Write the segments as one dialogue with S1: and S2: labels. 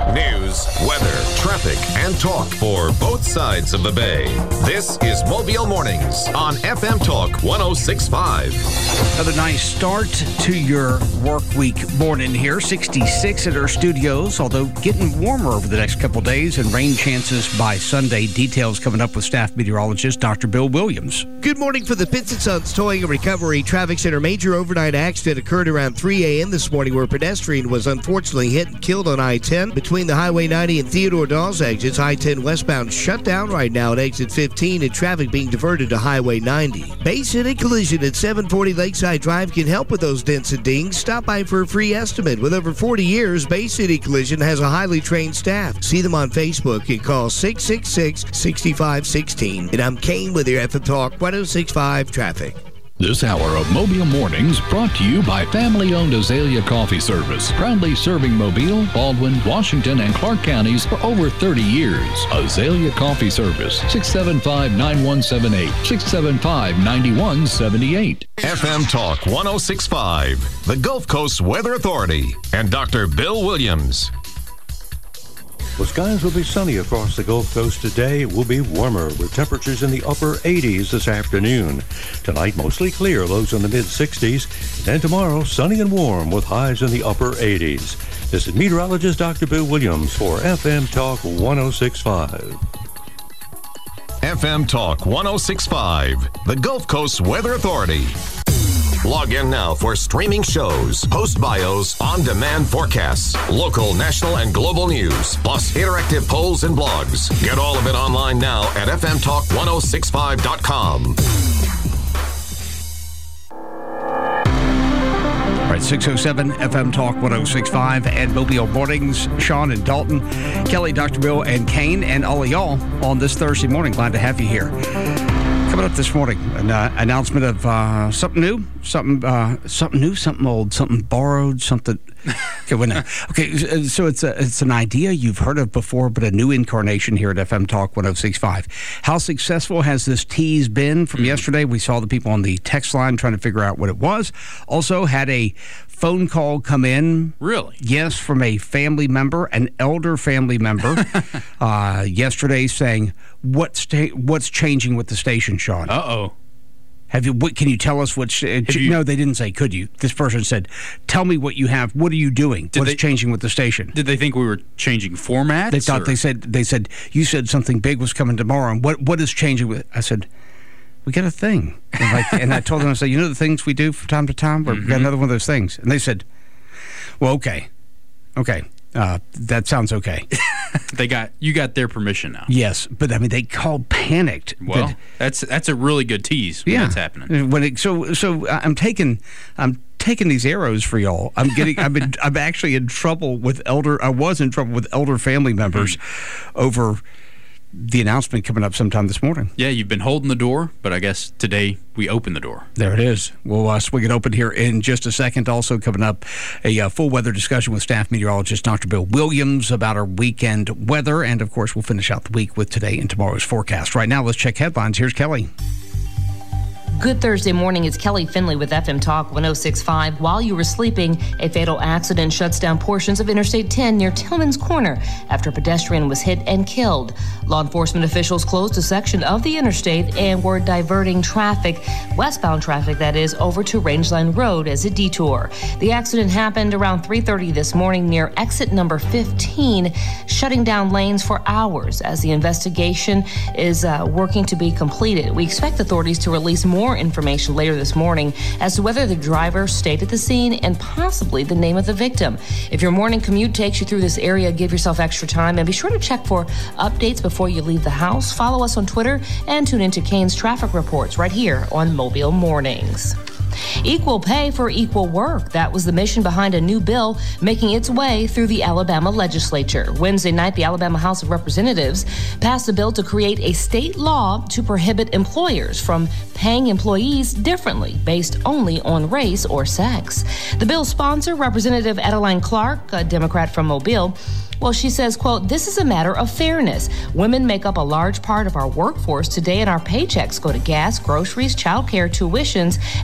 S1: News, weather, traffic, and talk for both sides of the bay. This is Mobile Mornings on FM Talk 106.5.
S2: Another nice start to your work week morning here. 66 at our studios, although getting warmer over the next couple days and rain chances by Sunday. Details coming up with staff meteorologist Dr. Bill Williams.
S3: Good morning for the Pitts & Sons Towing and Recovery Traffic Center. Major overnight accident occurred around 3 a.m. this morning where a pedestrian was unfortunately hit and killed on I-10 between the Highway 90 and Theodore Dawes exits. I-10 westbound shut down right now at exit 15 and traffic being diverted to Highway 90. Bay City Collision at 740 Lakeside Drive can help with those dents and dings. Stop by for a free estimate. With over 40 years, Bay City Collision has a highly trained staff. See them on Facebook and call 666-6516. And I'm Kane with your FM Talk 106.5 Traffic.
S4: This hour of Mobile Mornings brought to you by family-owned Azalea Coffee Service, proudly serving Mobile, Baldwin, Washington, and Clark counties for over 30 years. Azalea Coffee Service, 675-9178, 675-9178.
S1: FM Talk 106.5, the Gulf Coast Weather Authority, and Dr. Bill Williams.
S5: Well, skies will be sunny across the Gulf Coast today. It will be warmer with temperatures in the upper 80s this afternoon. Tonight, mostly clear, lows in the mid-60s. And tomorrow, sunny and warm with highs in the upper 80s. This is meteorologist Dr. Bill Williams for FM Talk 106.5.
S1: FM Talk 106.5, the Gulf Coast Weather Authority. Log in now for streaming shows, post bios, on-demand forecasts, local, national, and global news, plus interactive polls and blogs. Get all of it online now at fmtalk1065.com.
S2: All right, 607 FM Talk 106.5 and Mobile Mornings. Sean and Dalton, Kelly, Dr. Bill, and Kane, and all of y'all on this Thursday morning. Glad to have you here. Coming up this morning, an announcement of something new, something old, something borrowed, something. Okay, so it's an idea you've heard of before, but a new incarnation here at FM Talk 106.5. How successful has this tease been from yesterday? We saw the people on the text line trying to figure out what it was. Also had a phone call come in.
S6: Really?
S2: Yes, from a family member, an elder family member, yesterday saying, what's changing with the station, Sean?
S6: Uh-oh.
S2: Can you tell us what? No, they didn't say, could you? This person said, tell me what you have. What are you doing? What's changing with the station?
S6: Did they think we were changing formats?
S2: They thought, they said, you said something big was coming tomorrow. And what is changing with it? I said, we got a thing. And I told them, I said, you know the things we do from time to time? We got another one of those things. And they said, well, okay. That sounds okay.
S6: You got their permission now.
S2: Yes, but I mean they called panicked.
S6: Well, that's a really good tease when that's happening.
S2: So I'm taking these arrows for y'all. I'm actually in trouble with I was in trouble with elder family members over the announcement coming up sometime this morning.
S6: Yeah, you've been holding the door, but I guess today we open the door.
S2: There it is. We'll swing it open here in just a second. Also coming up, a full weather discussion with staff meteorologist Dr. Bill Williams about our weekend weather. And, of course, we'll finish out the week with today and tomorrow's forecast. Right now, let's check headlines. Here's Kelly.
S7: Good Thursday morning. It's Kelly Finley with FM Talk 106.5. While you were sleeping, a fatal accident shuts down portions of Interstate 10 near Tillman's Corner after a pedestrian was hit and killed. Law enforcement officials closed a section of the interstate and were diverting traffic, westbound traffic that is, over to Rangeline Road as a detour. The accident happened around 3:30 this morning near exit number 15, shutting down lanes for hours as the investigation is working to be completed. We expect authorities to release more information later this morning as to whether the driver stayed at the scene and possibly the name of the victim. If your morning commute takes you through this area, give yourself extra time and be sure to check for updates before you leave the house. Follow us on Twitter and tune into Kane's traffic reports right here on Mobile Mornings. Equal pay for equal work. That was the mission behind a new bill making its way through the Alabama legislature. Wednesday night, the Alabama House of Representatives passed a bill to create a state law to prohibit employers from paying employees differently based only on race or sex. The bill's sponsor, Representative Adeline Clark, a Democrat from Mobile, well, she says, quote, "This is a matter of fairness. Women make up a large part of our workforce today, and our paychecks go to gas, groceries, child care, tuitions, and other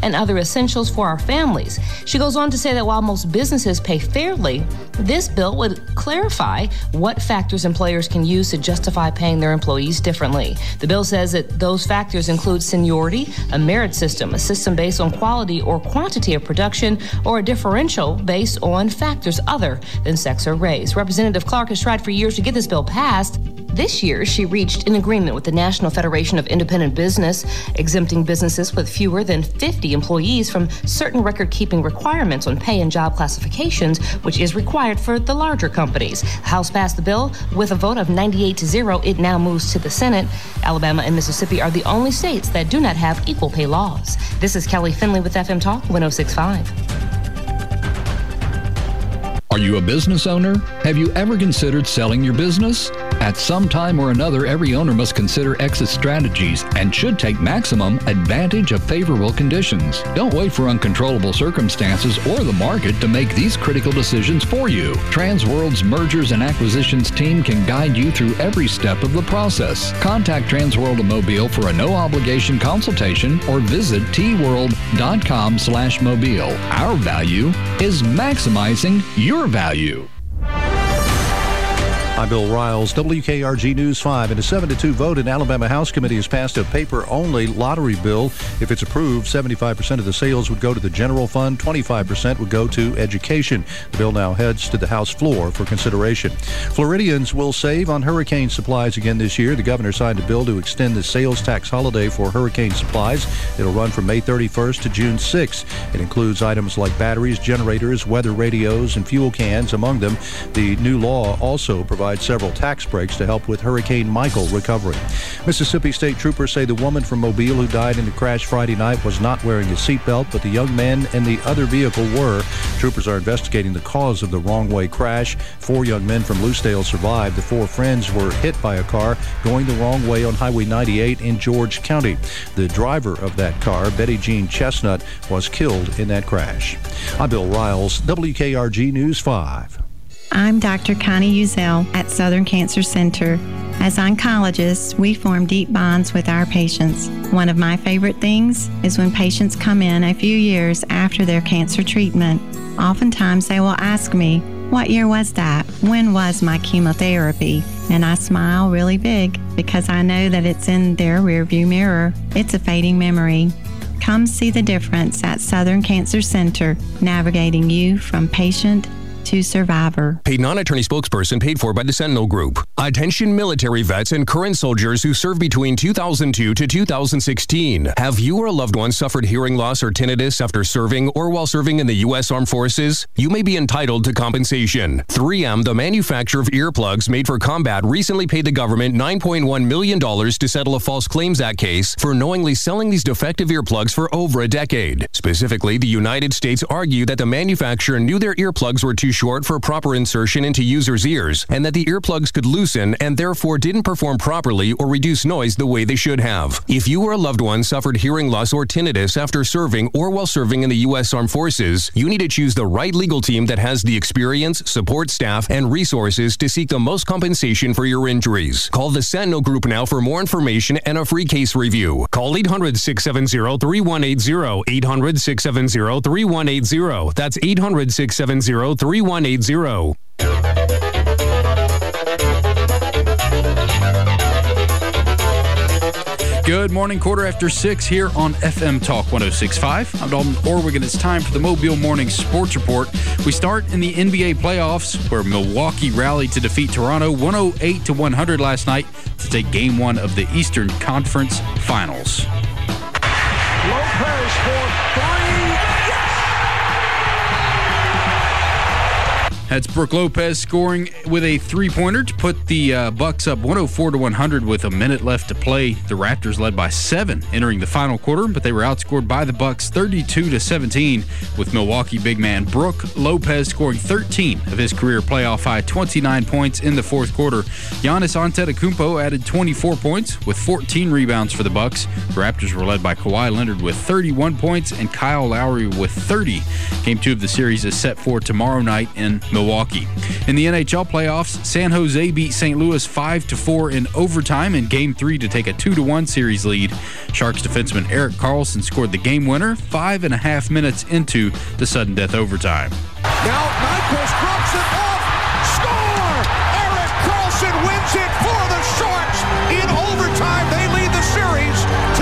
S7: essentials for our families. She goes on to say that while most businesses pay fairly, this bill would clarify what factors employers can use to justify paying their employees differently. The bill says that those factors include seniority, a merit system, a system based on quality or quantity of production, or a differential based on factors other than sex or race. Representative Clark has tried for years to get this bill passed. This year, she reached an agreement with the National Federation of Independent Business, exempting businesses with fewer than 50 employees from certain record-keeping requirements on pay and job classifications, which is required for the larger companies. The House passed the bill with a vote of 98-0. It now moves to the Senate. Alabama and Mississippi are the only states that do not have equal pay laws. This is Kelly Finley with FM Talk 106.5.
S4: Are you a business owner? Have you ever considered selling your business? At some time or another, every owner must consider exit strategies and should take maximum advantage of favorable conditions. Don't wait for uncontrollable circumstances or the market to make these critical decisions for you. Transworld's Mergers and Acquisitions team can guide you through every step of the process. Contact Transworld of Mobile for a no-obligation consultation or visit tworld.com/mobile. Our value is maximizing your value.
S5: I'm Bill Riles, WKRG News 5. In a 7-2 vote, an Alabama House Committee has passed a paper-only lottery bill. If it's approved, 75% of the sales would go to the general fund, 25% would go to education. The bill now heads to the House floor for consideration. Floridians will save on hurricane supplies again this year. The governor signed a bill to extend the sales tax holiday for hurricane supplies. It'll run from May 31st to June 6th. It includes items like batteries, generators, weather radios, and fuel cans. Among them, the new law also provides several tax breaks to help with Hurricane Michael recovery. Mississippi State troopers say the woman from Mobile who died in the crash Friday night was not wearing a seatbelt, but the young men in the other vehicle were. Troopers are investigating the cause of the wrong-way crash. 4 young men from Loosedale survived. The 4 friends were hit by a car going the wrong way on Highway 98 in George County. The driver of that car, Betty Jean Chestnut, was killed in that crash. I'm Bill Riles, WKRG News 5.
S8: I'm Dr. Connie Uzel at Southern Cancer Center. As oncologists, we form deep bonds with our patients. One of my favorite things is when patients come in a few years after their cancer treatment. Oftentimes they will ask me, "What year was that? When was my chemotherapy?" And I smile really big because I know that it's in their rearview mirror. It's a fading memory. Come see the difference at Southern Cancer Center, navigating you from patient to survivor.
S9: Paid non-attorney spokesperson paid for by the Sentinel Group. Attention military vets and current soldiers who served between 2002 to 2016. Have you or a loved one suffered hearing loss or tinnitus after serving or while serving in the U.S. Armed Forces? You may be entitled to compensation. 3M, the manufacturer of earplugs made for combat, recently paid the government $9.1 million to settle a False Claims Act case for knowingly selling these defective earplugs for over a decade. Specifically, the United States argued that the manufacturer knew their earplugs were too short for proper insertion into users' ears, and that the earplugs could loosen and therefore didn't perform properly or reduce noise the way they should have. If you or a loved one suffered hearing loss or tinnitus after serving or while serving in the U.S. Armed Forces, you need to choose the right legal team that has the experience, support staff, and resources to seek the most compensation for your injuries. Call the Sentinel Group now for more information and a free case review. Call 800-670-3180, 800-670-3180. That's 800-670-3180.
S6: Good morning, 6:15 here on FM Talk 106.5. I'm Dalton Orwig, and it's time for the Mobile Morning Sports Report. We start in the NBA playoffs, where Milwaukee rallied to defeat Toronto 108-100 last night to take Game 1 of the Eastern Conference Finals.
S10: Lopez for 3.
S6: That's Brooke Lopez scoring with a three-pointer to put the Bucks up 104-100 with a minute left to play. The Raptors led by 7 entering the final quarter, but they were outscored by the Bucks 32-17, with Milwaukee big man Brooke Lopez scoring 13 of his career playoff-high 29 points in the fourth quarter. Giannis Antetokounmpo added 24 points with 14 rebounds for the Bucks. The Raptors were led by Kawhi Leonard with 31 points and Kyle Lowry with 30. Game 2 of the series is set for tomorrow night in Milwaukee. In the NHL playoffs, San Jose beat St. Louis 5-4 in overtime in Game 3 to take a 2-1 series lead. Sharks defenseman Erik Karlsson scored the game winner 5.5 minutes into the sudden death overtime.
S10: Now Nyquist drops it off. Score! Erik Karlsson wins it for the Sharks. In overtime, they lead the series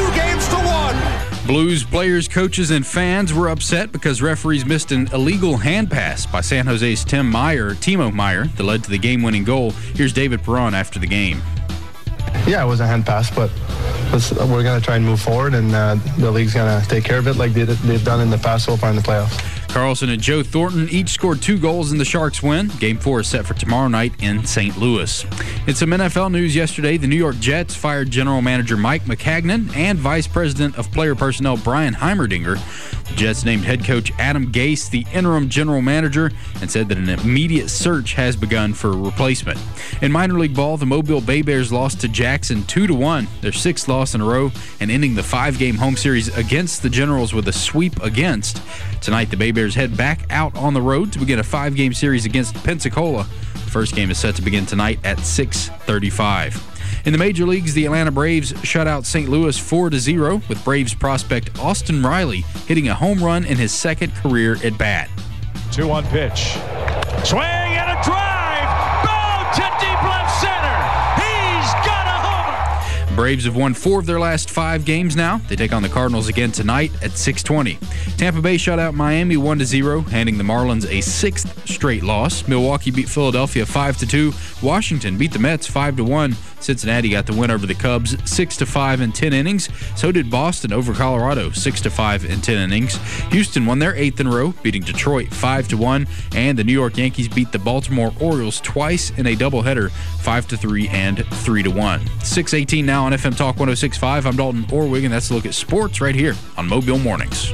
S10: 2-1.
S6: Blues players, coaches, and fans were upset because referees missed an illegal hand pass by San Jose's Timo Meier that led to the game-winning goal. Here's David Perron after the game.
S11: Yeah, it was a hand pass, but we're going to try and move forward, and the league's going to take care of it like they've done in the past so far in the playoffs.
S6: Karlsson and Joe Thornton each scored 2 goals in the Sharks' win. Game 4 is set for tomorrow night in St. Louis. In some NFL news yesterday, the New York Jets fired General Manager Mike Maccagnan and Vice President of Player Personnel Brian Heimerdinger. The Jets named head coach Adam Gase the interim general manager and said that an immediate search has begun for a replacement. In minor league ball, the Mobile Bay Bears lost to Jackson 2-1, their 6th loss in a row, and ending the 5-game home series against the Generals with a sweep against. Tonight, the Bay Bears head back out on the road to begin a 5-game series against Pensacola. The first game is set to begin tonight at 6:35. In the major leagues, the Atlanta Braves shut out St. Louis 4-0, with Braves prospect Austin Riley hitting a home run in his 2nd career at bat.
S10: 2-1 pitch. Swing and a drive. Bow to deep left center. He's got a homer.
S6: Braves have won 4 of their last 5 games now. They take on the Cardinals again tonight at 6:20. Tampa Bay shut out Miami 1-0, handing the Marlins a 6th straight loss. Milwaukee beat Philadelphia 5-2. Washington beat the Mets 5-1. Cincinnati got the win over the Cubs 6-5 in 10 innings. So did Boston over Colorado 6-5 in 10 innings. Houston won their 8th in a row, beating Detroit 5-1. And the New York Yankees beat the Baltimore Orioles twice in a doubleheader 5-3 and 3-1. 6:18 now on FM Talk 106.5. I'm Dalton Orwig, and that's a look at sports right here on Mobile Mornings.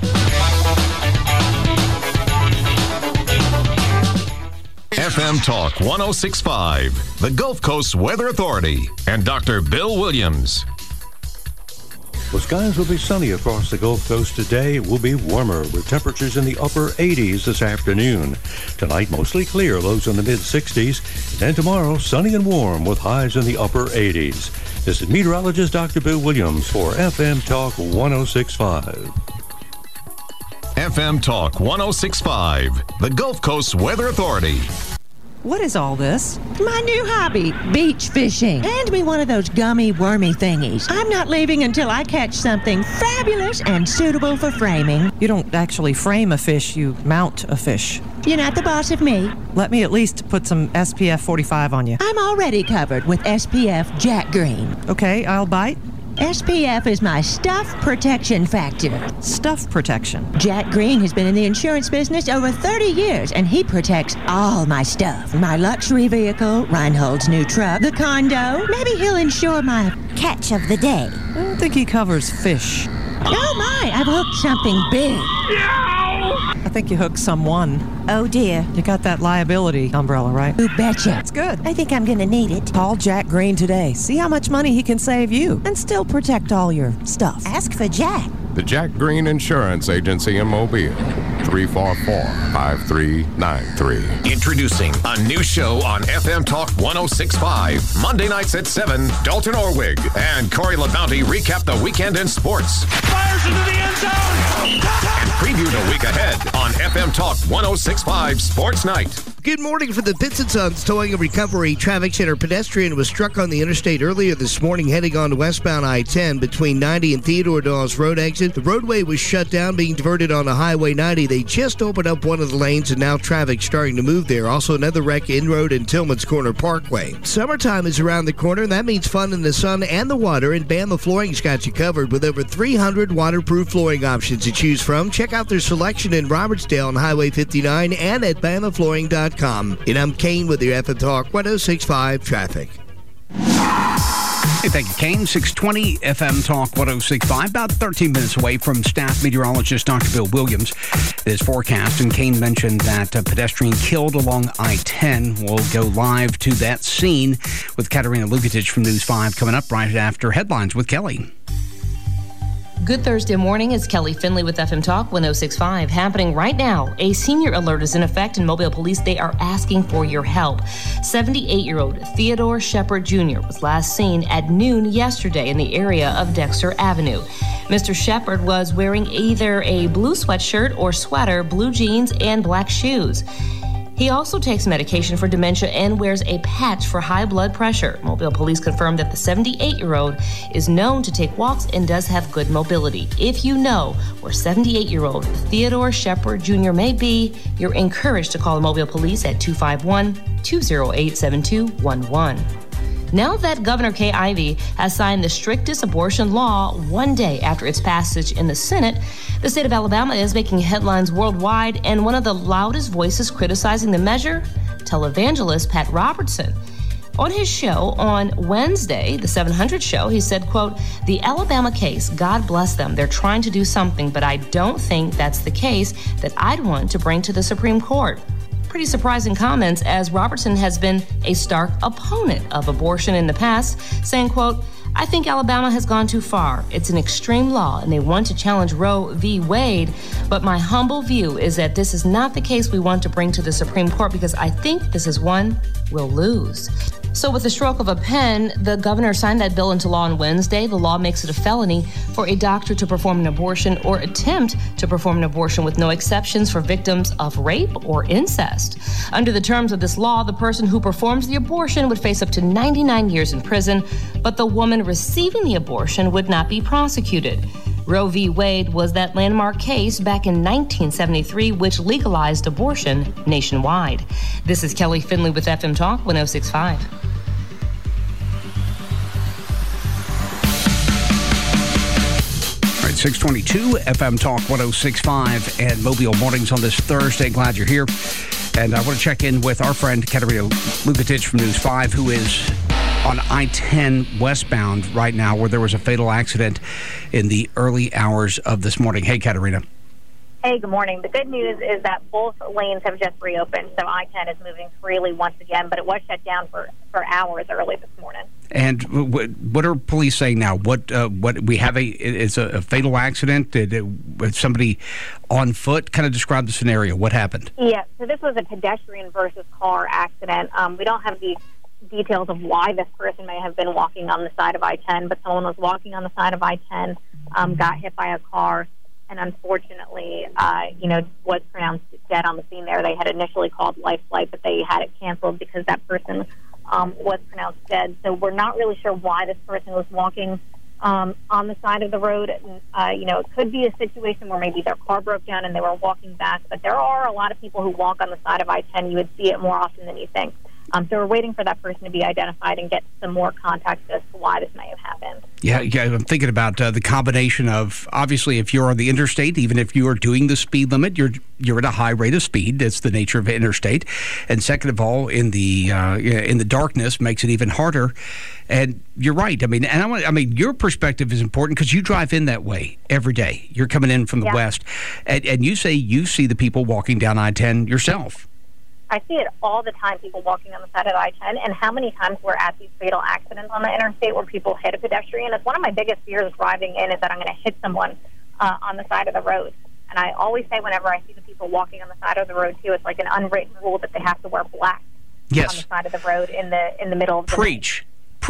S1: FM Talk 106.5, the Gulf Coast Weather Authority, and Dr. Bill Williams.
S5: Well, skies will be sunny across the Gulf Coast today. It will be warmer with temperatures in the upper 80s this afternoon. Tonight, mostly clear, lows in the mid-60s. And tomorrow, sunny and warm with highs in the upper 80s. This is meteorologist Dr. Bill Williams for FM Talk 106.5.
S1: FM Talk 106.5, the Gulf Coast Weather Authority.
S12: What is all this?
S13: My new hobby, beach fishing. Hand me one of those gummy, wormy thingies. I'm not leaving until I catch something fabulous and suitable for framing.
S12: You don't actually frame a fish, you mount a fish.
S13: You're not the boss of me.
S12: Let me at least put some SPF 45 on you.
S13: I'm already covered with SPF Jack Green.
S12: Okay, I'll bite.
S13: SPF is my stuff protection factor.
S12: Stuff protection?
S13: Jack Green has been in the insurance business over 30 years, and he protects all my stuff. My luxury vehicle, Reinhold's new truck, the condo. Maybe he'll insure my catch of the day.
S12: I don't think he covers fish.
S13: Oh my, I've hooked something big.
S12: I think you hooked someone.
S13: Oh dear.
S12: You got that liability umbrella, right?
S13: You betcha.
S12: It's good.
S13: I think I'm gonna need it.
S12: Call Jack Green today. See how much money he can save you and still protect all your stuff.
S13: Ask for Jack.
S14: The Jack Green Insurance Agency in Mobile. 344-5393.
S1: Introducing a new show on FM Talk 106.5. Monday nights at 7, Dalton Orwig and Corey LaBounty recap the weekend in sports.
S10: Fires into the end zone.
S1: And preview the week ahead on FM Talk 106.5 Sports Night.
S3: Good morning from the Pitts & Sons Towing and Recovery Traffic Center. Pedestrian was struck on the interstate earlier this morning heading on to westbound I-10 between 90 and Theodore Dawes Road exit. The roadway was shut down, being diverted onto Highway 90. They just opened up one of the lanes, and now traffic's starting to move there. Also, another wreck in road in Tillman's Corner Parkway. Summertime is around the corner, and that means fun in the sun and the water, and Bama Flooring's got you covered with over 300 waterproof flooring options to choose from. Check out their selection in Robertsdale on Highway 59 and at BamaFlooring.com. And I'm Kane with your FM Talk 106.5 traffic.
S2: Hey, thank you, Kane. 620 FM Talk 106.5, about 13 minutes away from staff meteorologist Dr. Bill Williams. This forecast, and Kane mentioned that a pedestrian killed along I-10. We'll go live to that scene with Katerina Lukatich from News 5 coming up right after headlines with Kelly.
S7: Good Thursday morning. It's Kelly Finley with FM Talk 106.5. Happening right now, a senior alert is in effect in Mobile Police. They are asking for your help. 78-year-old Theodore Shepard Jr. was last seen at noon yesterday in the area of Dexter Avenue. Mr. Shepard was wearing either a blue sweatshirt or sweater, blue jeans, and black shoes. He also takes medication for dementia and wears a patch for high blood pressure. Mobile Police confirmed that the 78-year-old is known to take walks and does have good mobility. If you know where 78-year-old Theodore Shepard Jr. may be, you're encouraged to call the Mobile Police at 251-208-7211. Now that Governor Kay Ivey has signed the strictest abortion law one day after its passage in the Senate, the state of Alabama is making headlines worldwide, and one of the loudest voices criticizing the measure, televangelist Pat Robertson. On his show on Wednesday, the 700 show, he said, quote, "The Alabama case, God bless them. They're trying to do something, but I don't think that's the case that I'd want to bring to the Supreme Court." Pretty surprising comments, as Robertson has been a stark opponent of abortion in the past, saying, quote, "I think Alabama has gone too far. It's an extreme law, and they want to challenge Roe v. Wade. But my humble view is that this is not the case we want to bring to the Supreme Court, because I think this is one we'll lose." So with the stroke of a pen, the governor signed that bill into law on Wednesday. The law makes it a felony for a doctor to perform an abortion or attempt to perform an abortion, with no exceptions for victims of rape or incest. Under the terms of this law, the person who performs the abortion would face up to 99 years in prison, but the woman receiving the abortion would not be prosecuted. Roe v. Wade was that landmark case back in 1973, which legalized abortion nationwide. This is Kelly Finley with FM Talk 106.5.
S2: All right, 622 FM Talk 106.5 and Mobile Mornings on this Thursday. Glad you're here. And I want to check in with our friend Katerina Lukatich from News 5, who is on I-10 westbound right now, where there was a fatal accident in the early hours of this morning. Hey, Katerina.
S15: Hey, good morning. The good news is that both lanes have just reopened, so I-10 is moving freely once again, but it was shut down for hours early this morning.
S2: And what are police saying now? What we have is a fatal accident? Did somebody on foot? Kind of describe the scenario. What happened?
S15: Yeah, so this was a pedestrian versus car accident. We don't have the details of why this person may have been walking on the side of I-10, but someone was walking on the side of I-10, got hit by a car, and unfortunately, was pronounced dead on the scene there. They had initially called life flight, but they had it canceled because that person was pronounced dead. So we're not really sure why this person was walking on the side of the road. It could be a situation where maybe their car broke down and they were walking back, but there are a lot of people who walk on the side of I-10. You would see it more often than you think. So we're waiting for that person to be identified and get some more context as to why this may have happened.
S2: Yeah, I'm thinking about the combination of, obviously, if you're on the interstate, even if you are doing the speed limit, you're at a high rate of speed. It's the nature of an interstate. And second of all, in the darkness, makes it even harder. And you're right. I mean, your perspective is important because you drive in that way every day. You're coming in from the west, and you say you see the people walking down I-10 yourself.
S15: I see it all the time, people walking on the side of I-10, and how many times we're at these fatal accidents on the interstate where people hit a pedestrian. It's one of my biggest fears driving in, is that I'm going to hit someone on the side of the road. And I always say whenever I see the people walking on the side of the road, too, it's like an unwritten rule that they have to wear black on the side of the road in the middle of the
S2: Preach.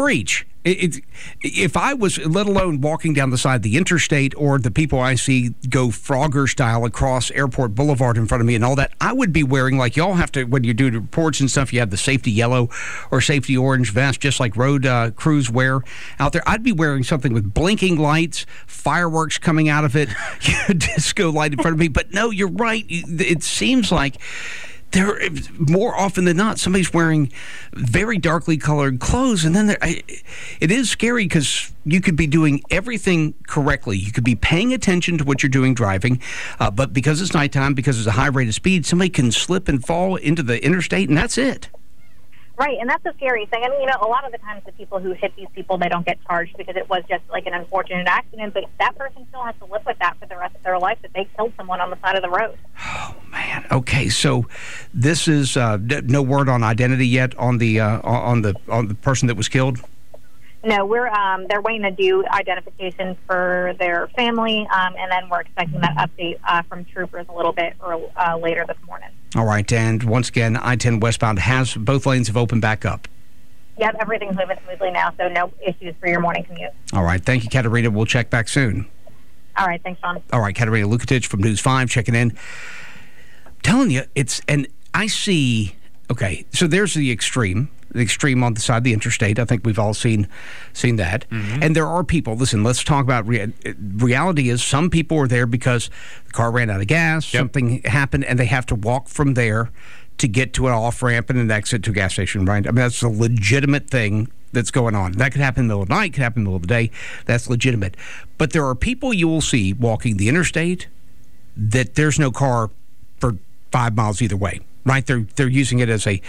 S2: If I was, let alone walking down the side of the interstate, or the people I see go Frogger style across Airport Boulevard in front of me and all that, I would be wearing, like y'all have to, when you do the reports and stuff, you have the safety yellow or safety orange vest, just like road crews wear out there. I'd be wearing something with blinking lights, fireworks coming out of it, disco light in front of me. But no, you're right. It seems like there, more often than not, somebody's wearing very darkly colored clothes, and then it is scary because you could be doing everything correctly. You could be paying attention to what you're doing driving, but because it's nighttime, because there's a high rate of speed, somebody can slip and fall into the interstate, and that's it.
S15: Right, and that's the scary thing. I mean, a lot of the times the people who hit these people, they don't get charged because it was just like an unfortunate accident, but that person still has to live with that for the rest of their life, that they killed someone on the side of the road.
S2: Oh, man. Okay, so this is no word on identity yet on the person that was killed?
S15: No, they're waiting to do identification for their family, and then we're expecting that update from troopers a little bit later this morning.
S2: All right, and once again, I-10 westbound both lanes have opened back up.
S15: Yep, everything's moving smoothly now, so no issues for your morning commute.
S2: All right, thank you, Katerina. We'll check back soon.
S15: All right, thanks, Sean.
S2: All right, Katerina Lukatich from News 5 checking in. I'm telling you, and I see, okay, so there's the extreme on the side of the interstate. I think we've all seen that. Mm-hmm. And there are people, listen, let's talk about reality is some people are there because the car ran out of gas, something happened, and they have to walk from there to get to an off-ramp and an exit to a gas station, right? I mean, that's a legitimate thing that's going on. That could happen in the middle of the night, could happen in the middle of the day. That's legitimate. But there are people you will see walking the interstate that there's no car for 5 miles either way, right? They're using it as a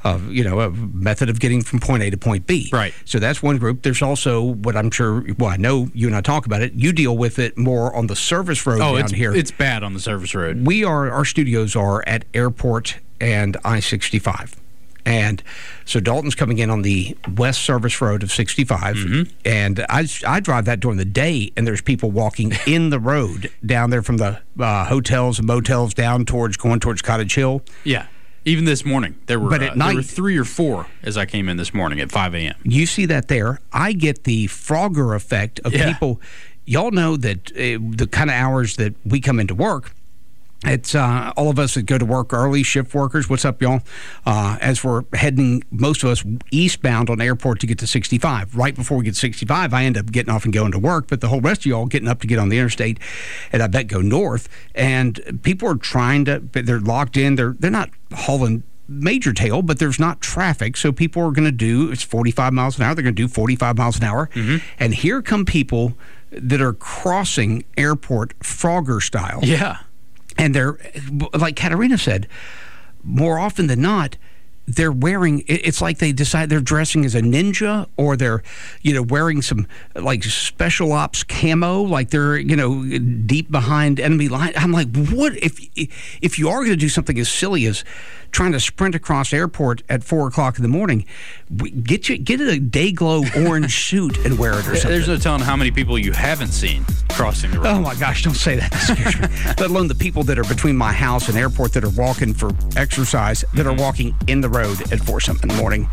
S2: method of getting from point A to point B.
S6: Right.
S2: So that's one group. There's also what I'm sure, I know you and I talk about it. You deal with it more on the service road down here.
S6: It's bad on the service road.
S2: Our studios are at Airport and I-65. And so Dalton's coming in on the west service road of 65. Mm-hmm. And I drive that during the day, and there's people walking in the road down there from the hotels and motels going towards Cottage Hill.
S6: Yeah. Even this morning, there were,
S2: but at night,
S6: there were 3 or 4 as I came in this morning at 5 a.m.
S2: You see that there. I get the Frogger effect of people. Y'all know that the kind of hours that we come into work, it's all of us that go to work early, shift workers. What's up, y'all? As we're heading, most of us eastbound on Airport to get to 65. Right before we get to 65, I end up getting off and going to work, but the whole rest of y'all getting up to get on the interstate, and I bet go north. And people are they're locked in. They're not hauling major tail, but there's not traffic, so people are going to it's 45 miles an hour. They're going to do 45 miles an hour. Mm-hmm. And here come people that are crossing Airport Frogger style.
S6: Yeah.
S2: And they're, like Katerina said, more often than not, they're wearing, it's like they decide they're dressing as a ninja, or they're, wearing some like special ops camo, like they're, deep behind enemy line. I'm like, what if you are going to do something as silly as trying to sprint across Airport at 4 o'clock in the morning, get a day glow orange suit and wear it or something.
S6: There's no telling how many people you haven't seen crossing the road.
S2: Oh my gosh, don't say that. That scares me. Let alone the people that are between my house and Airport that are walking for exercise, that are walking in the road at 4-something in the morning.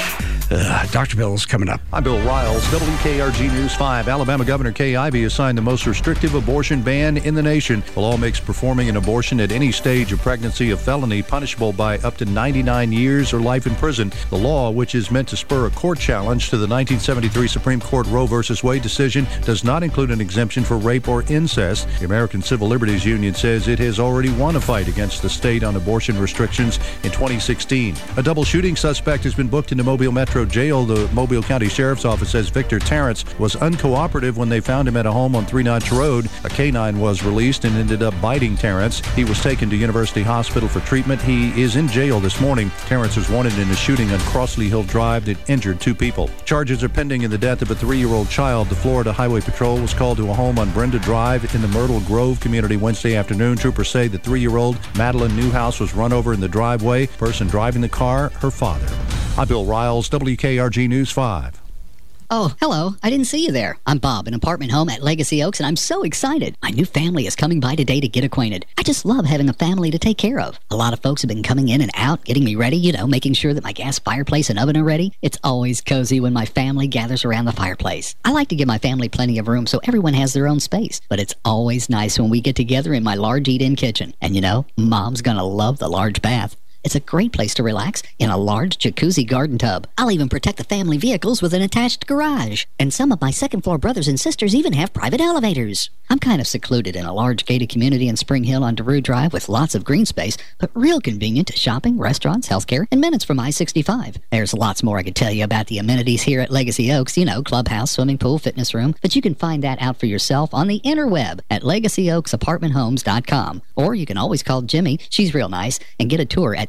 S2: Dr. Bill is coming up.
S16: I'm Bill Riles, WKRG News 5. Alabama Governor Kay Ivey has signed the most restrictive abortion ban in the nation. The law makes performing an abortion at any stage of pregnancy a felony punishable by up to 99 years or life in prison. The law, which is meant to spur a court challenge to the 1973 Supreme Court Roe v. Wade decision, does not include an exemption for rape or incest. The American Civil Liberties Union says it has already won a fight against the state on abortion restrictions in 2016. A double shooting suspect has been booked into Mobile Metro Jail. The Mobile County Sheriff's Office says Victor Terrence was uncooperative when they found him at a home on 3 Notch Road. A canine was released and ended up biting Terrence. He was taken to University Hospital for treatment. He is in jail this morning. Terrence was wanted in a shooting on Crossley Hill Drive that injured 2 people. Charges are pending in the death of a 3-year-old child. The Florida Highway Patrol was called to a home on Brenda Drive in the Myrtle Grove community Wednesday afternoon. Troopers say the 3-year-old Madeline Newhouse was run over in the driveway. Person driving the car, her father. I'm Bill Riles, WKRG News 5.
S17: Oh, hello. I didn't see you there. I'm Bob, an apartment home at Legacy Oaks, and I'm so excited. My new family is coming by today to get acquainted. I just love having a family to take care of. A lot of folks have been coming in and out, getting me ready, making sure that my gas fireplace and oven are ready. It's always cozy when my family gathers around the fireplace. I like to give my family plenty of room so everyone has their own space, but it's always nice when we get together in my large eat-in kitchen. And Mom's gonna love the large bath. It's a great place to relax in a large jacuzzi garden tub. I'll even protect the family vehicles with an attached garage. And some of my second-floor brothers and sisters even have private elevators. I'm kind of secluded in a large gated community in Spring Hill on DeRue Drive with lots of green space, but real convenient to shopping, restaurants, healthcare, and minutes from I-65. There's lots more I could tell you about the amenities here at Legacy Oaks, clubhouse, swimming pool, fitness room, but you can find that out for yourself on the interweb at LegacyOaksApartmentHomes.com. Or you can always call Jimmy, she's real nice, and get a tour at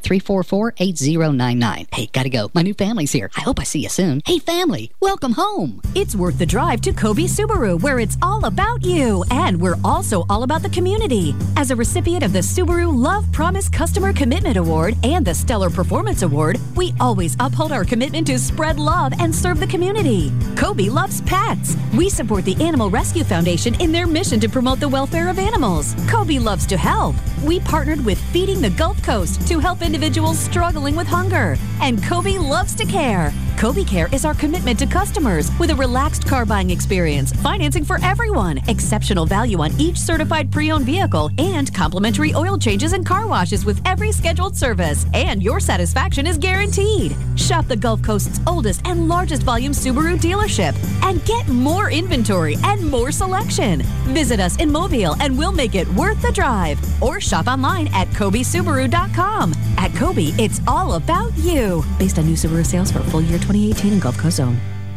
S17: at 344-8099. Hey, gotta go. My new family's here. I hope I see you soon. Hey, family, welcome home.
S18: It's worth the drive to Kobe Subaru, where it's all about you. And we're also all about the community. As a recipient of the Subaru Love Promise Customer Commitment Award and the Stellar Performance Award, we always uphold our commitment to spread love and serve the community. Kobe loves pets. We support the Animal Rescue Foundation in their mission to promote the welfare of animals. Kobe loves to help. We partnered with Feeding the Gulf Coast to help individuals struggling with hunger. And Kobe loves to care. Kobe Care is our commitment to customers with a relaxed car buying experience, financing for everyone, exceptional value on each certified pre-owned vehicle, and complimentary oil changes and car washes with every scheduled service. And your satisfaction is guaranteed. Shop the Gulf Coast's oldest and largest volume Subaru dealership and get more inventory and more selection. Visit us in Mobile and we'll make it worth the drive. Or shop online at KobeSubaru.com. At Kobe, it's all about you. Based on new Subaru sales for full year 2018 in Gulf Coast Zone.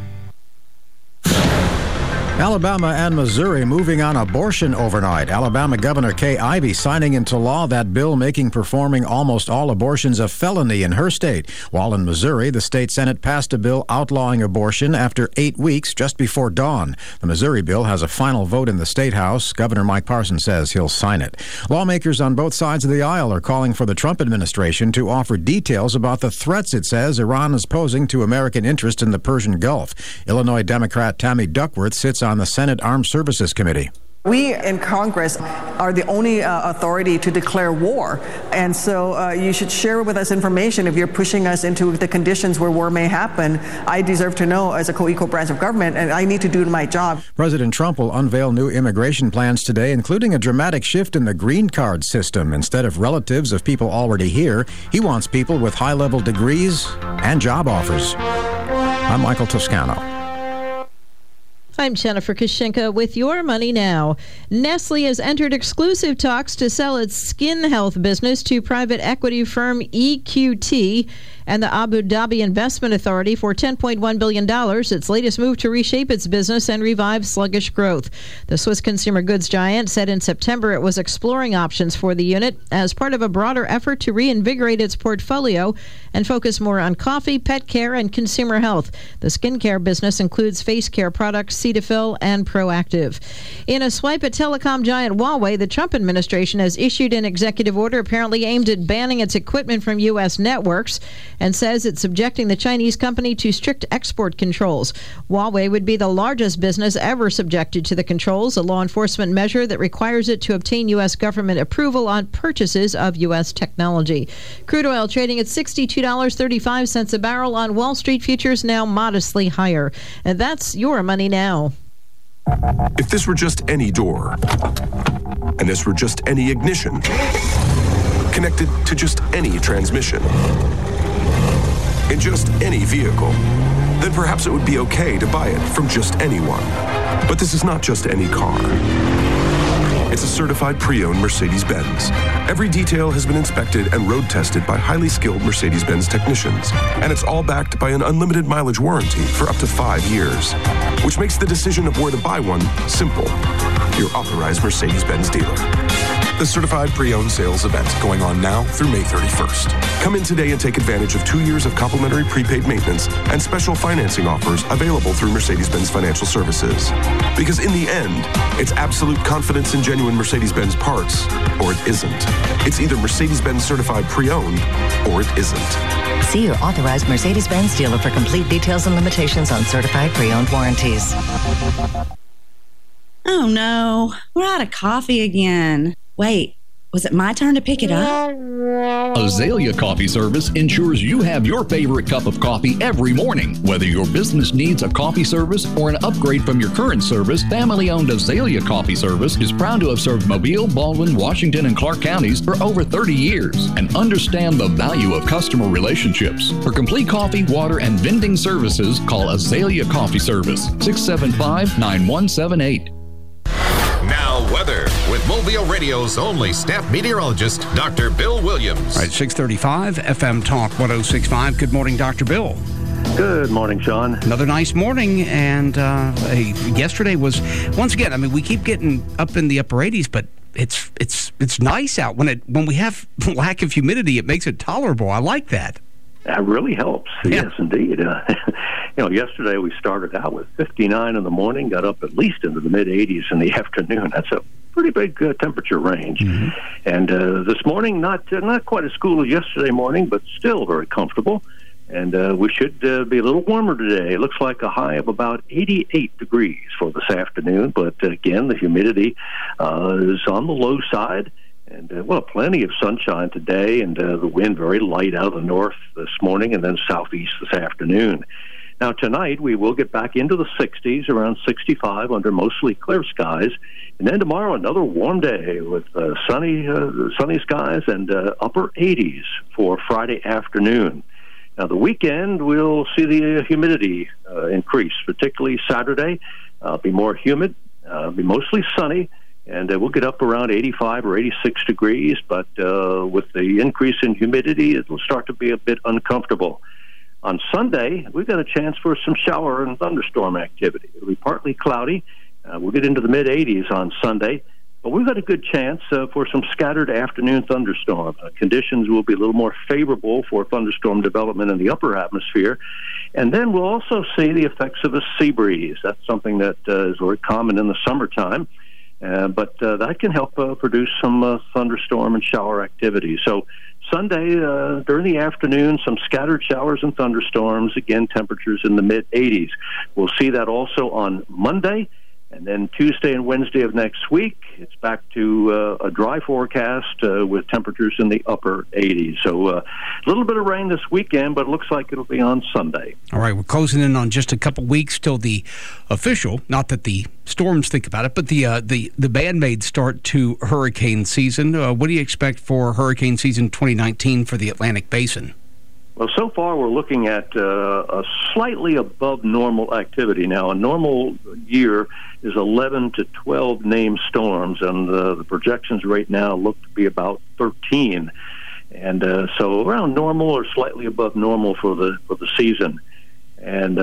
S19: Alabama and Missouri moving on abortion overnight. Alabama Governor Kay Ivey signing into law that bill making performing almost all abortions a felony in her state. While in Missouri, the state Senate passed a bill outlawing abortion after 8 weeks just before dawn. The Missouri bill has a final vote in the State House. Governor Mike Parson says he'll sign it. Lawmakers on both sides of the aisle are calling for the Trump administration to offer details about the threats it says Iran is posing to American interest in the Persian Gulf. Illinois Democrat Tammy Duckworth sits on the Senate Armed Services Committee.
S20: We in Congress are the only authority to declare war, and so you should share with us information if you're pushing us into the conditions where war may happen. I deserve to know as a co-equal branch of government, and I need to do my job.
S19: President Trump will unveil new immigration plans today, including a dramatic shift in the green card system. Instead of relatives of people already here, he wants people with high-level degrees and job offers. I'm Michael Toscano.
S21: I'm Jennifer Kushinka with Your Money Now. Nestle has entered exclusive talks to sell its skin health business to private equity firm EQT and the Abu Dhabi Investment Authority for $10.1 billion, its latest move to reshape its business and revive sluggish growth. The Swiss consumer goods giant said in September it was exploring options for the unit as part of a broader effort to reinvigorate its portfolio and focus more on coffee, pet care, and consumer health. The skincare business includes face care products, Cetaphil, and Proactive. In a swipe at telecom giant Huawei, the Trump administration has issued an executive order apparently aimed at banning its equipment from U.S. networks and says it's subjecting the Chinese company to strict export controls. Huawei would be the largest business ever subjected to the controls, a law enforcement measure that requires it to obtain U.S. government approval on purchases of U.S. technology. Crude oil trading at $62.35 a barrel on Wall Street futures, now modestly higher. And that's Your Money Now.
S22: If this were just any door, and this were just any ignition, connected to just any transmission, in just any vehicle, then perhaps it would be okay to buy it from just anyone. But this is not just any car. It's a certified pre-owned Mercedes-Benz. Every detail has been inspected and road tested by highly skilled Mercedes-Benz technicians. And it's all backed by an unlimited mileage warranty for up to 5 years, which makes the decision of where to buy one simple. Your authorized Mercedes-Benz dealer. The certified pre-owned sales event going on now through May 31st. Come in today and take advantage of 2 years of complimentary prepaid maintenance and special financing offers available through Mercedes-Benz Financial Services. Because in the end, it's absolute confidence in genuine Mercedes-Benz parts, or it isn't. It's either Mercedes-Benz certified pre-owned, or it isn't.
S23: See your authorized Mercedes-Benz dealer for complete details and limitations on certified pre-owned warranties.
S24: Oh no, we're out of coffee again. Wait, was it my turn to pick it up?
S4: Azalea Coffee Service ensures you have your favorite cup of coffee every morning. Whether your business needs a coffee service or an upgrade from your current service, family-owned Azalea Coffee Service is proud to have served Mobile, Baldwin, Washington, and Clark counties for over 30 years and understand the value of customer relationships. For complete coffee, water, and vending services, call Azalea Coffee Service, 675-9178.
S1: Now, weather with Mobile Radio's only staff meteorologist, Dr. Bill Williams.
S2: All right, 635 FM Talk 106.5. Good morning, Dr. Bill.
S25: Good morning, Sean.
S2: Another nice morning, and yesterday was, once again, I mean, we keep getting up in the upper 80s, but it's nice out. When we have lack of humidity, it makes it tolerable. I like that.
S25: That really helps.
S2: Yeah.
S25: Yes, indeed. Yesterday we started out with 59 in the morning, got up at least into the mid-80s in the afternoon. That's a pretty big temperature range.
S2: Mm-hmm.
S25: And this morning, not quite as cool as yesterday morning, but still very comfortable. And we should be a little warmer today. It looks like a high of about 88 degrees for this afternoon. But again, the humidity is on the low side. And, plenty of sunshine today, and the wind very light out of the north this morning and then southeast this afternoon. Now, tonight, we will get back into the 60s, around 65 under mostly clear skies. And then tomorrow, another warm day with sunny skies and upper 80s for Friday afternoon. Now, the weekend, we'll see the humidity increase, particularly Saturday. Be more humid, be mostly sunny. And we'll get up around 85 or 86 degrees, but with the increase in humidity, it will start to be a bit uncomfortable. On Sunday, we've got a chance for some shower and thunderstorm activity. It'll be partly cloudy. We'll get into the mid-80s on Sunday, but we've got a good chance for some scattered afternoon thunderstorms. Conditions will be a little more favorable for thunderstorm development in the upper atmosphere. And then we'll also see the effects of a sea breeze. That's something that is very common in the summertime. But that can help produce some thunderstorm and shower activity. So Sunday, during the afternoon, some scattered showers and thunderstorms. Again, temperatures in the mid-80s. We'll see that also on Monday. And then Tuesday and Wednesday of next week, it's back to a dry forecast with temperatures in the upper 80s. So a little bit of rain this weekend, but it looks like it'll be on Sunday.
S2: All right, we're closing in on just a couple weeks till the official, not that the storms think about it, but the man-made start to hurricane season. What do you expect for hurricane season 2019 for the Atlantic Basin?
S25: Well, so far we're looking at a slightly above normal activity. Now, a normal year is 11 to 12 named storms, and the projections right now look to be about 13. And so around normal or slightly above normal for the season. And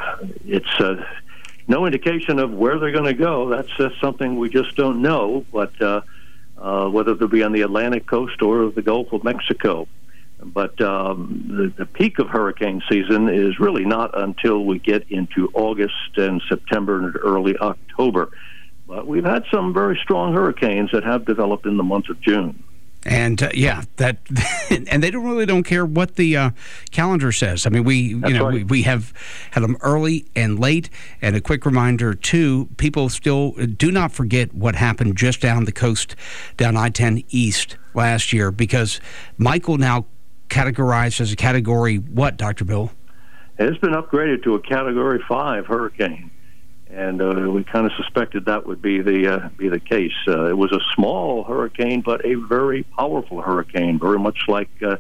S25: it's no indication of where they're going to go. That's something we just don't know, but whether they'll be on the Atlantic coast or the Gulf of Mexico. But the peak of hurricane season is really not until we get into August and September and early October. But we've had some very strong hurricanes that have developed in the month of June.
S2: And and they don't care what the calendar says. I mean, we have had them early and late. And a quick reminder too: people still do not forget what happened just down the coast, down I-10 East last year, because Michael now categorized as a Category what, Dr. Bill?
S25: It's been upgraded to a Category 5 hurricane, and we kind of suspected that would be the case. It was a small hurricane, but a very powerful hurricane, very much like the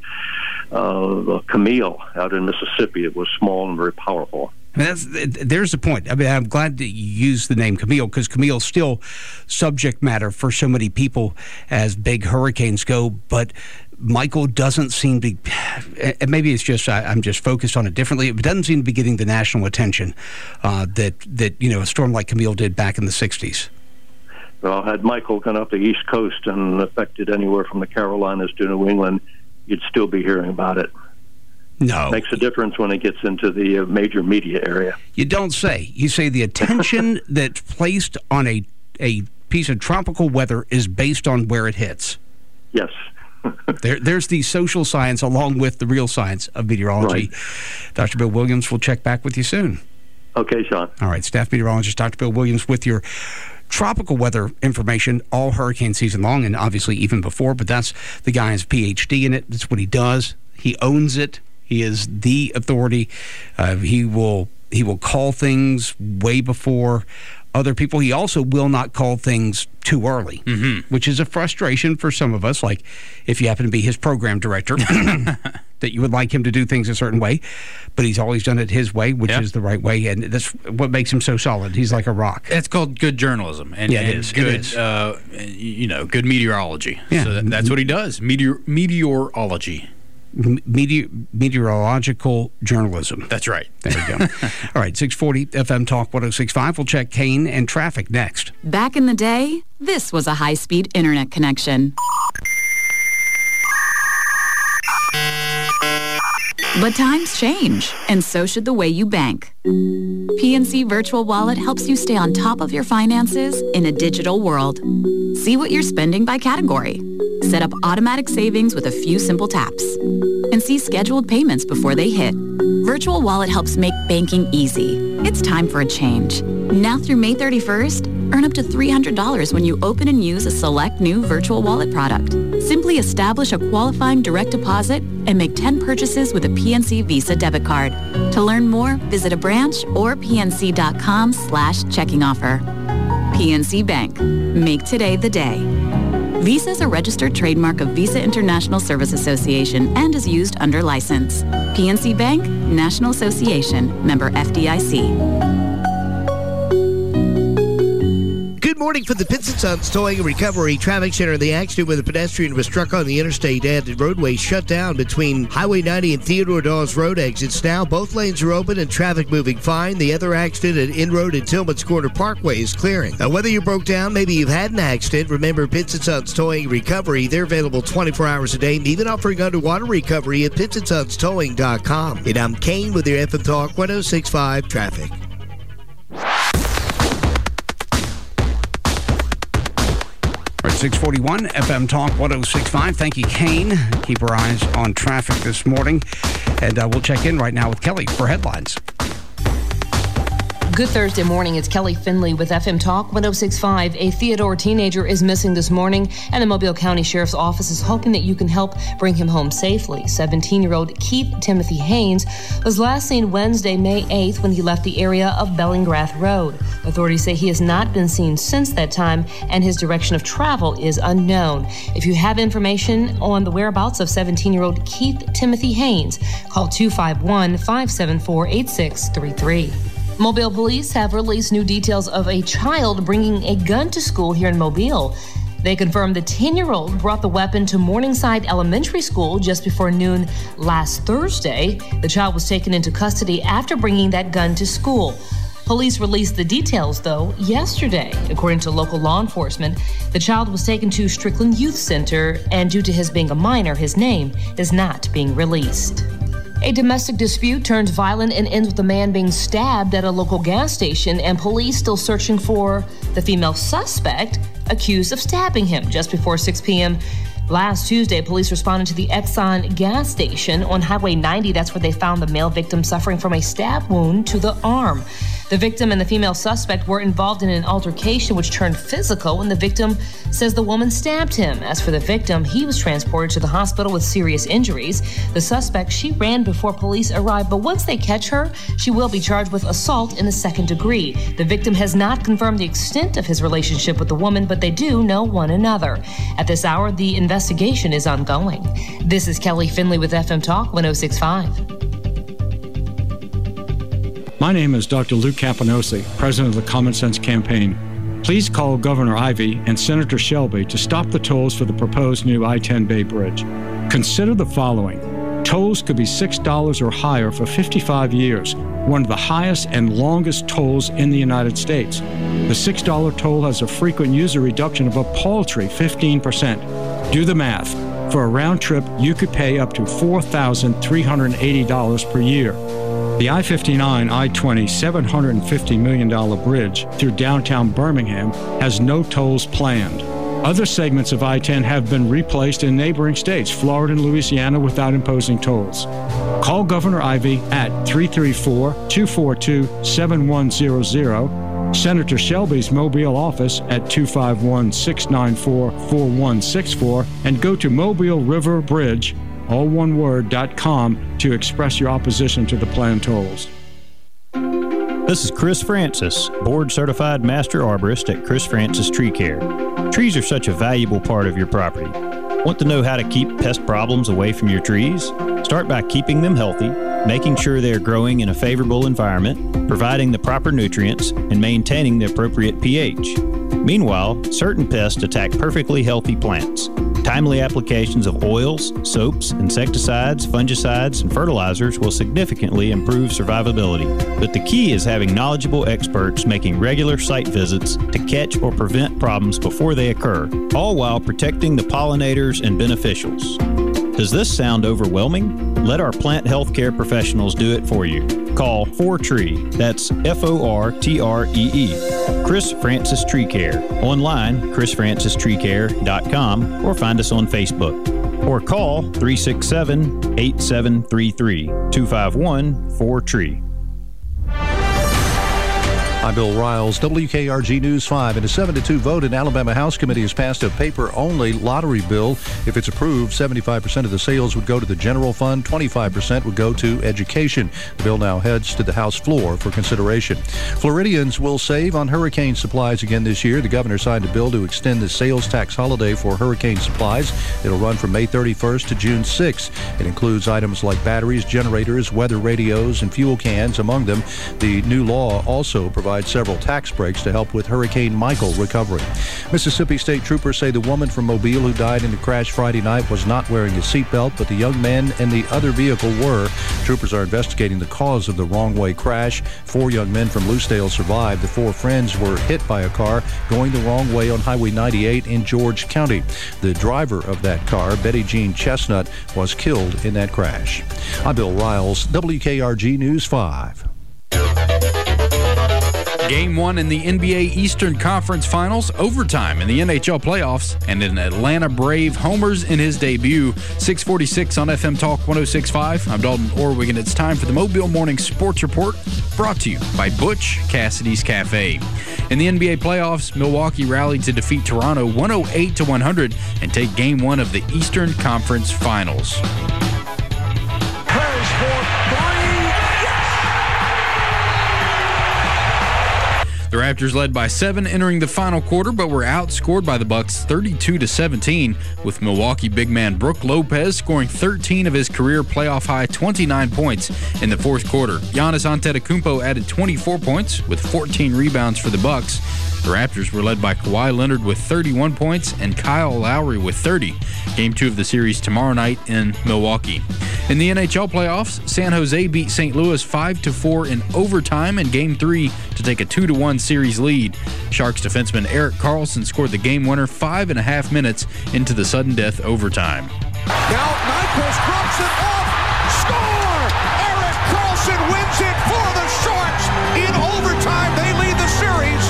S25: Camille out in Mississippi. It was small and very powerful.
S2: I mean, there's the point. I mean, I'm glad that you used the name Camille, because Camille's still subject matter for so many people as big hurricanes go, but Michael doesn't seem to, and maybe it's just I'm just focused on it differently. It doesn't seem to be getting the national attention that a storm like Camille did back in the 60s.
S25: Well, had Michael gone up the East Coast and affected anywhere from the Carolinas to New England, you'd still be hearing about it.
S2: No.
S25: It makes a difference when it gets into the major media area.
S2: You don't say. You say the attention that's placed on a piece of tropical weather is based on where it hits.
S25: Yes.
S2: There's the social science along with the real science of meteorology.
S25: Right.
S2: Dr. Bill Williams will check back with you soon.
S25: Okay, Sean.
S2: All right, staff meteorologist Dr. Bill Williams with your tropical weather information all hurricane season long, and obviously even before, but that's the guy's PhD in it. That's what he does. He owns it. He is the authority. He will call things way before other people. He also will not call things too early, which is a frustration for some of us, like if you happen to be his program director, that you would like him to do things a certain way, but he's always done it his way, which is the right way, and that's what makes him so solid. He's like a rock.
S6: It's called good journalism, and
S2: it is.
S6: Good, good meteorology. Yeah. So that's what he does, meteorology.
S2: Meteorological journalism.
S6: That's right.
S2: There you go. All right, 640 FM Talk 106.5. We'll check Kane and traffic next.
S5: Back in the day, this was a high-speed internet connection. But times change, and so should the way you bank. PNC Virtual Wallet helps you stay on top of your finances in a digital world. See what you're spending by category. Set up automatic savings with a few simple taps. And see scheduled payments before they hit. Virtual Wallet helps make banking easy. It's time for a change. Now through May 31st, earn up to $300 when you open and use a select new Virtual Wallet product. Simply establish a qualifying direct deposit and make 10 purchases with a PNC Visa debit card. To learn more, visit a branch or pnc.com/checking offer. PNC Bank. Make today the day. Visa is a registered trademark of Visa International Service Association and is used under license. PNC Bank, National Association, member FDIC.
S3: Good morning from the Pitts & Sons Towing and Recovery Traffic Center. The accident with a pedestrian was struck on the interstate and roadway shut down between Highway 90 and Theodore Dawes Road exits. Now both lanes are open and traffic moving fine. The other accident at Inroad and Tillman's Corner Parkway is clearing. Now, whether you broke down, maybe you've had an accident, remember Pitts & Sons Towing and Recovery. They're available 24 hours a day and even offering underwater recovery at pittsandsonstowing.com. And I'm Kane with your FM Talk 106.5 Traffic.
S2: All right, 641 FM Talk 106.5. Thank you, Kane. Keep our eyes on traffic this morning. And we'll check in right now with Kelly for headlines.
S7: Good Thursday morning. It's Kelly Finley with FM Talk 106.5. A Theodore teenager is missing this morning, and the Mobile County Sheriff's Office is hoping that you can help bring him home safely. 17-year-old Keith Timothy Haynes was last seen Wednesday, May 8th, when he left the area of Bellingrath Road. Authorities say he has not been seen since that time, and his direction of travel is unknown. If you have information on the whereabouts of 17-year-old Keith Timothy Haynes, call 251-574-8633. Mobile police have released new details of a child bringing a gun to school here in Mobile. They confirmed the 10-year-old brought the weapon to Morningside Elementary School just before noon last Thursday. The child was taken into custody after bringing that gun to school. Police released the details, though, yesterday. According to local law enforcement, the child was taken to Strickland Youth Center, and due to his being a minor, his name is not being released. A domestic dispute turns violent and ends with a man being stabbed at a local gas station, and police still searching for the female suspect accused of stabbing him just before 6 p.m. Last Tuesday, police responded to the Exxon gas station on Highway 90. That's where they found the male victim suffering from a stab wound to the arm. The victim and the female suspect were involved in an altercation which turned physical, and the victim says the woman stabbed him. As for the victim, he was transported to the hospital with serious injuries. The suspect, she ran before police arrived, but once they catch her, she will be charged with assault in the second degree. The victim has not confirmed the extent of his relationship with the woman, but they do know one another. At this hour, the investigation is ongoing. This is Kelly Finley with FM Talk 106.5.
S8: My name is Dr. Lou Capanosi, president of the Common Sense Campaign. Please call Governor Ivey and Senator Shelby to stop the tolls for the proposed new I-10 Bay Bridge. Consider the following. Tolls could be $6 or higher for 55 years, one of the highest and longest tolls in the United States. The $6 toll has a frequent user reduction of a paltry 15%. Do the math. For a round trip, you could pay up to $4,380 per year. The I-59, I-20 $750 million bridge through downtown Birmingham has no tolls planned. Other segments of I-10 have been replaced in neighboring states, Florida and Louisiana, without imposing tolls. Call Governor Ivey at 334-242-7100, Senator Shelby's Mobile office at 251-694-4164, and go to Mobile River Bridge, all one word.com, to express your opposition to the planned tolls.
S9: This is Chris Francis, board-certified master arborist at Chris Francis Tree Care. Trees are such a valuable part of your property. Want to know how to keep pest problems away from your trees? Start by keeping them healthy, making sure they are growing in a favorable environment, providing the proper nutrients, and maintaining the appropriate pH. Meanwhile, certain pests attack perfectly healthy plants. Timely applications of oils, soaps, insecticides, fungicides, and fertilizers will significantly improve survivability. But the key is having knowledgeable experts making regular site visits to catch or prevent problems before they occur, all while protecting the pollinators and beneficials. Does this sound overwhelming? Let our plant healthcare professionals do it for you. Call 4TREE, that's F-O-R-T-R-E-E. Chris Francis Tree Care. Online, chrisfrancistreecare.com, or find us on Facebook. Or call 367-8733, 251-4TREE.
S16: I'm Bill Riles, WKRG News 5. In a 7-2 vote, an Alabama House Committee has passed a paper-only lottery bill. If it's approved, 75% of the sales would go to the general fund, 25% would go to education. The bill now heads to the House floor for consideration. Floridians will save on hurricane supplies again this year. The governor signed a bill to extend the sales tax holiday for hurricane supplies. It'll run from May 31st to June 6th. It includes items like batteries, generators, weather radios, and fuel cans. Among them, the new law also provides several tax breaks to help with Hurricane Michael recovery. Mississippi State troopers say the woman from Mobile who died in the crash Friday night was not wearing a seatbelt, but the young men in the other vehicle were. Troopers are investigating the cause of the wrong-way crash. 4 young men from Loosedale survived. The 4 friends were hit by a car going the wrong way on Highway 98 in George County. The driver of that car, Betty Jean Chestnut, was killed in that crash. I'm Bill Riles, WKRG News 5.
S6: Game 1 in the NBA Eastern Conference Finals, overtime in the NHL playoffs, and an Atlanta Brave homers in his debut. 6:46 on FM Talk 106.5. I'm Dalton Orwig, and it's time for the Mobile Morning Sports Report, brought to you by Butch Cassidy's Cafe. In the NBA playoffs, Milwaukee rallied to defeat Toronto 108-100 and take Game 1 of the Eastern Conference Finals. The Raptors led by 7 entering the final quarter, but were outscored by the Bucks 32-17, with Milwaukee big man Brook Lopez scoring 13 of his career playoff-high 29 points in the fourth quarter. Giannis Antetokounmpo added 24 points with 14 rebounds for the Bucks. The Raptors were led by Kawhi Leonard with 31 points and Kyle Lowry with 30. Game 2 of the series tomorrow night in Milwaukee. In the NHL playoffs, San Jose beat St. Louis 5-4 in overtime in Game 3 to take a 2-1 series lead. Sharks defenseman Erik Karlsson scored the game winner 5.5 minutes into the sudden death overtime.
S10: Now Nyquist drops it off. Score! Erik Karlsson wins it for the Sharks. In overtime, they lead the series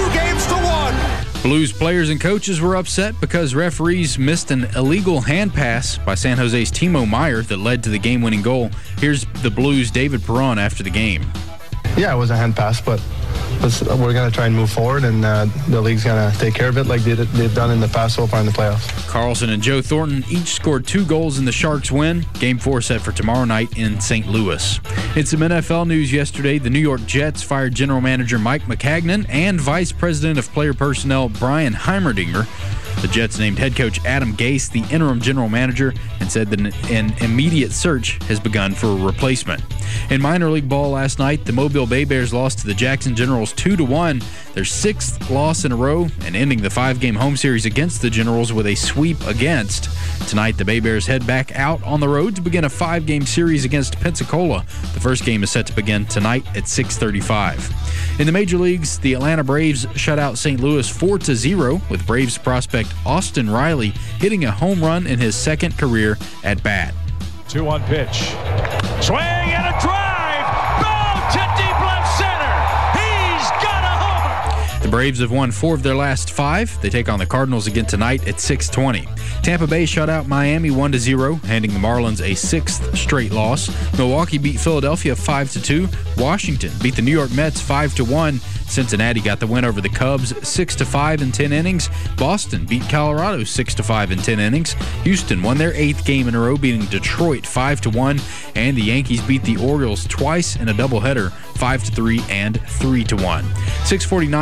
S10: 2-1.
S6: Blues players and coaches were upset because referees missed an illegal hand pass by San Jose's Timo Meier that led to the game-winning goal. Here's the Blues' David Perron after the game.
S11: Yeah, it was a hand pass, but we're going to try and move forward, and the league's going to take care of it like they've done in the past so far in the playoffs.
S6: Karlsson and Joe Thornton each scored 2 goals in the Sharks' win. Game 4 set for tomorrow night in St. Louis. In some NFL news yesterday, the New York Jets fired general manager Mike Maccagnan and vice president of player personnel Brian Heimerdinger. The Jets named head coach Adam Gase the interim general manager and said that an immediate search has begun for a replacement. In minor league ball last night, the Mobile Bay Bears lost to the Jackson Generals 2-1, their 6th loss in a row, and ending the 5-game home series against the Generals with a sweep against. Tonight, the Bay Bears head back out on the road to begin a 5-game series against Pensacola. The first game is set to begin tonight at 6:35. In the major leagues, the Atlanta Braves shut out St. Louis 4-0, with Braves prospect Austin Riley hitting a home run in his 2nd career at bat.
S10: 2-1 pitch. Swing and a drive. Ball to deep left center. He's got a homer.
S6: The Braves have won 4 of their last 5. They take on the Cardinals again tonight at 6:20. Tampa Bay shut out Miami 1-0, handing the Marlins a 6th straight loss. Milwaukee beat Philadelphia 5-2. Washington beat the New York Mets 5-1. Cincinnati got the win over the Cubs 6-5 in 10 innings. Boston beat Colorado 6-5 in 10 innings. Houston won their 8th game in a row, beating Detroit 5-1. And the Yankees beat the Orioles twice in a doubleheader, 5-3 and 3-1. 6:49 now on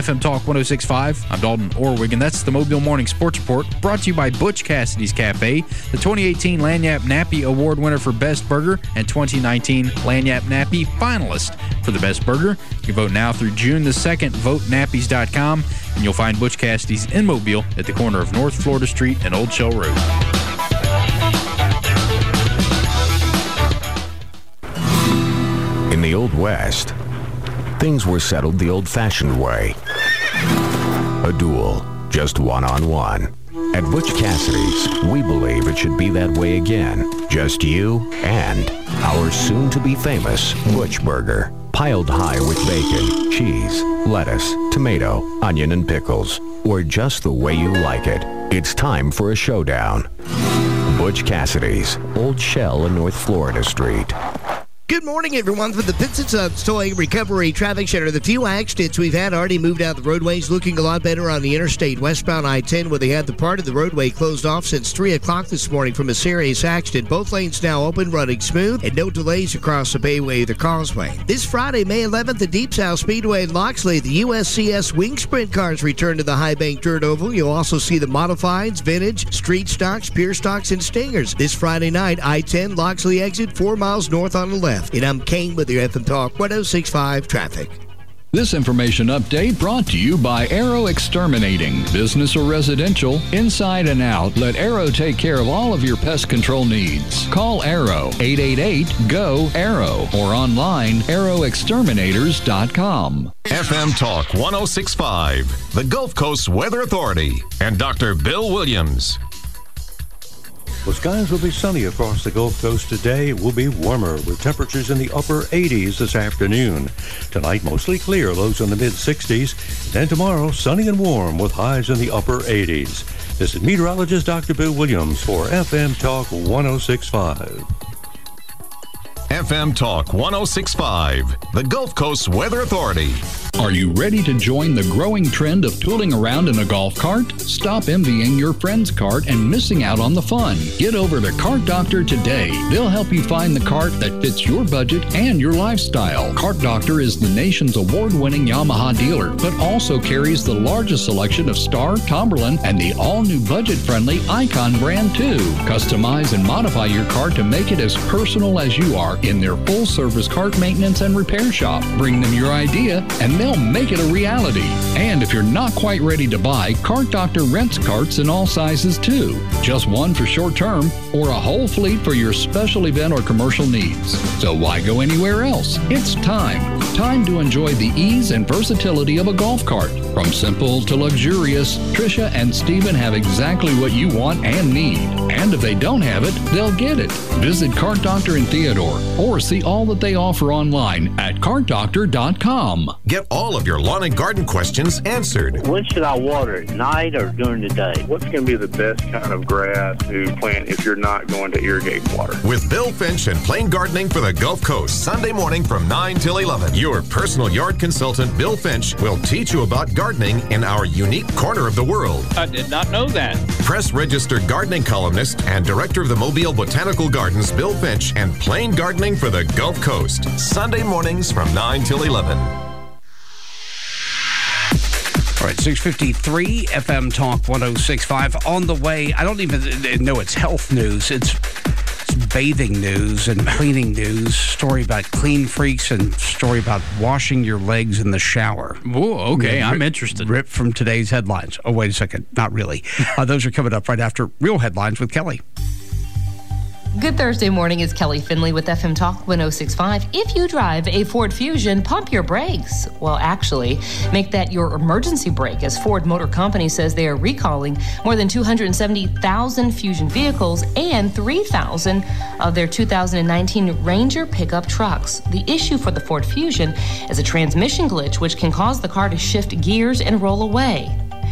S6: FM Talk 106.5. I'm Dalton Orwig, and that's the Mobile Morning Sports Report, brought to you by Butch Cassidy's Cafe, the 2018 Lagniappe Nappy Award winner for Best Burger and 2019 Lagniappe Nappy finalist for the Best Burger. You can vote now through June the 2nd, votenappies.com, and you'll find Butch Cassidy's in Mobile at the corner of North Florida Street and Old Shell Road.
S12: In the Old West, things were settled the old-fashioned way. A duel, just one-on-one. At Butch Cassidy's, we believe it should be that way again. Just you and our soon-to-be famous Butch Burger. Piled high with bacon, cheese, lettuce, tomato, onion, and pickles. Or just the way you like it. It's time for a showdown. Butch Cassidy's, Old Shell and North Florida Street.
S3: Good morning, everyone. From the Pitts & Sons Towing Recovery Traffic Center, the few accidents we've had already moved out the roadways, looking a lot better on the interstate westbound I-10, where they had the part of the roadway closed off since 3 o'clock this morning from a serious accident. Both lanes now open, running smooth, and no delays across the Bayway or the Causeway. This Friday, May 11th, the Deep South Speedway in Loxley, the USCS Wing Sprint cars return to the High Bank Dirt Oval. You'll also see the Modifieds, Vintage, Street Stocks, Pure Stocks, and Stingers. This Friday night, I-10, Loxley exit, 4 miles north on the left. And I'm Kane with your FM Talk 106.5 traffic.
S4: This information update brought to you by Arrow Exterminating. Business or residential, inside and out, let Arrow take care of all of your pest control needs. Call Arrow, 888-GO-ARROW, or online, arrowexterminators.com.
S1: FM Talk 106.5, the Gulf Coast Weather Authority, and Dr. Bill Williams.
S16: Well, skies will be sunny across the Gulf Coast today. It will be warmer with temperatures in the upper 80s this afternoon. Tonight, mostly clear, lows in the mid-60s. Then tomorrow, sunny and warm with highs in the upper 80s. This is meteorologist Dr. Bill Williams for FM Talk 106.5.
S1: FM Talk 106.5, the Gulf Coast Weather Authority.
S4: Are you ready to join the growing trend of tooling around in a golf cart? Stop envying your friend's cart and missing out on the fun. Get over to Cart Doctor today. They'll help you find the cart that fits your budget and your lifestyle. Cart Doctor is the nation's award-winning Yamaha dealer, but also carries the largest selection of Star, Tomberlin, and the all-new budget-friendly Icon brand too. Customize and modify your cart to make it as personal as you are in their full-service cart maintenance and repair shop. Bring them your idea, and they'll make it a reality. And if you're not quite ready to buy, Cart Doctor rents carts in all sizes too. Just one for short term, or a whole fleet for your special event or commercial needs. So why go anywhere else? It's time. Time to enjoy the ease and versatility of a golf cart. From simple to luxurious, Tricia and Steven have exactly what you want and need. And if they don't have it, they'll get it. Visit Cart Doctor in Theodore, or see all that they offer online at cartdoctor.com.
S1: Get all of your lawn and garden questions answered.
S13: When should I water it, night or during the day?
S14: What's going to be the best kind of grass to plant if you're not going to irrigate water?
S1: With Bill Finch and Plain Gardening for the Gulf Coast, Sunday morning from 9 till 11. Your personal yard consultant, Bill Finch, will teach you about gardening in our unique corner of the world.
S15: I did not know that.
S1: Press registered gardening columnist and director of the Mobile Botanical Gardens, Bill Finch, and Plain Gardening for the Gulf Coast. Sunday mornings from 9 till 11.
S2: All right, 6:53, FM Talk 106.5. On the way, I don't even know it's health news. It's bathing news and cleaning news. Story about clean freaks and story about washing your legs in the shower.
S6: Whoa, okay, I'm interested.
S2: Ripped from today's headlines. Oh, wait a second. Not really. Those are coming up right after Real Headlines with Kelly.
S7: Good Thursday morning. Is Kelly Finley with FM Talk 106.5. If you drive a Ford Fusion, pump your brakes. Well, actually, make that your emergency brake, as Ford Motor Company says they are recalling more than 270,000 Fusion vehicles and 3,000 of their 2019 Ranger pickup trucks. The issue for the Ford Fusion is a transmission glitch which can cause the car to shift gears and roll away.